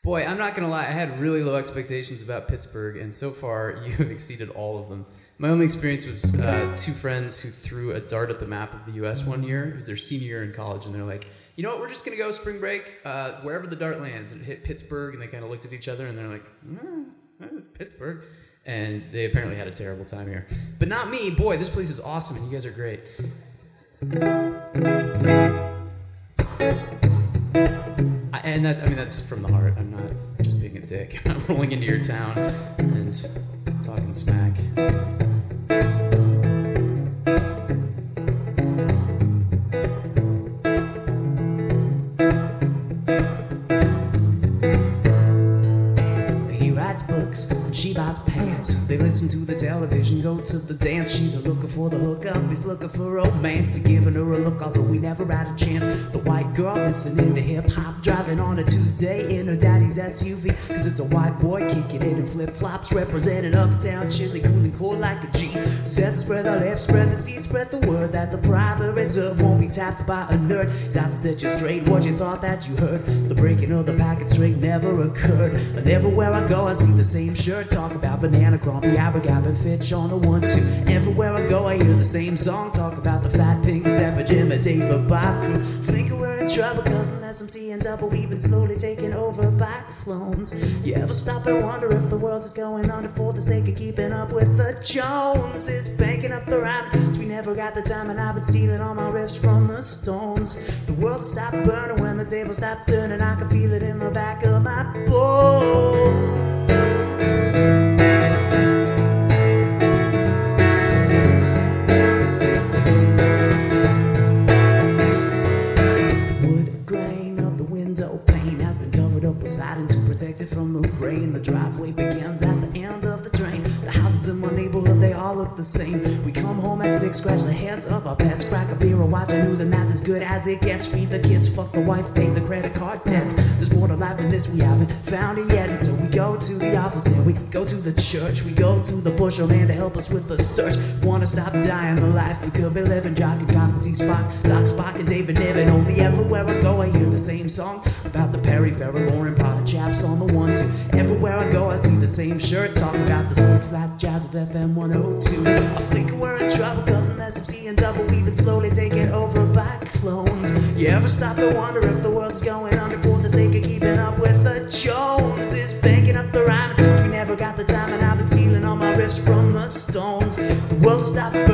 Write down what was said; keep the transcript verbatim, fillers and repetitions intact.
Boy, I'm not going to lie. I had really low expectations about Pittsburgh, and so far you have exceeded all of them. My only experience was uh, two friends who threw a dart at the map of the U S one year. It was their senior year in college, and they're like, you know what, we're just going to go spring break uh, wherever the dart lands. And it hit Pittsburgh, and they kind of looked at each other, and they're like, mm, it's Pittsburgh. And they apparently had a terrible time here. But not me. Boy, this place is awesome, and you guys are great. I, and that, I mean, that's from the heart. I'm not just being a dick. I'm rolling into your town and talking smack. He writes books and she buys pants. They listen to the television, go to the dance. She's a looking for the hookup, he's looking for romance. He's giving her a look, although we never had a chance. The white girl listening to hip-hop, driving on a Tuesday in her daddy's S U V. Cause it's a white boy kicking it in flip-flops, representing uptown chilly, cool and cool like a G. Said to spread the lips, spread the seed, spread the word that the private reserve won't be tapped by a nerd. He's out to set you straight what you thought that you heard. The breaking of the packet straight never occurred. But everywhere I go I see the same shirt. Talk about banana, crumpy, abracadabra, and Fitch on a one two. Everywhere I go I hear the same song. Talk about the fat pink Zephyr, Jim, and David Bob crew. Thinking we're in trouble cause unless I'm seeing double, we've been slowly taken over by clones. You ever stop and wonder if the world is going under for the sake of keeping up with the Joneses? Banking up the rhymes, we never got the time, and I've been stealing all my riffs from the Stones. The world stopped burning when the table stopped turning. I can feel it in the back of my bones. Siding to protect it from the rain. The driveway begins at the end of the drain. The houses in my neighborhood, they all look the same. We come home at six, scratch the heads of our pets, crack a beer or watch the news, and that's as good as it gets. Feed the kids, fuck the wife, pay the credit card debts. There's more to life than this, we haven't found it yet. And so we go to the office and we go to the church. We go to the bushel man to help us with the search. Wanna stop dying the life we could be living. Jock and Cock with D-Spock, Doc Spock and David Niven. Only everywhere I go I hear the same song about the Perry Farrell Lauren Potter chaps on the one two. Everywhere I go I see the same shirt. Talking about the smooth flat jazz of F M one oh two. I think we're in trouble cause unless I'm seeing double, we've been slowly taken over by clones. You ever stop to wonder if the world's going under for the sake of keeping up with the Joneses? Banking up the rhyme cause we never got the time, and I've been stealing all my riffs from the Stones. The world stopped